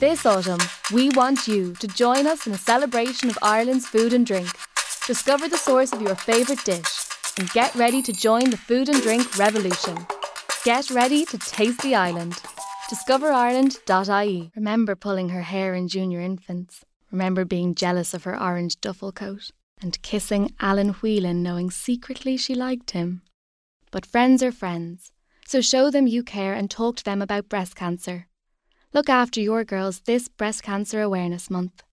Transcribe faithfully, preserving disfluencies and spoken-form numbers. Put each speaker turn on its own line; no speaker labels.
This autumn, we want you to join us in a celebration of Ireland's food and drink. Discover the source of your favourite dish and get ready to join the food and drink revolution. Get ready to taste the island. discover ireland dot I E. Remember pulling her hair in junior infants. Remember being jealous of her orange duffel coat and kissing Alan Whelan knowing secretly she liked him. But friends are friends, so show them you care and talk to them about breast cancer. Look after your girls this Breast Cancer Awareness Month.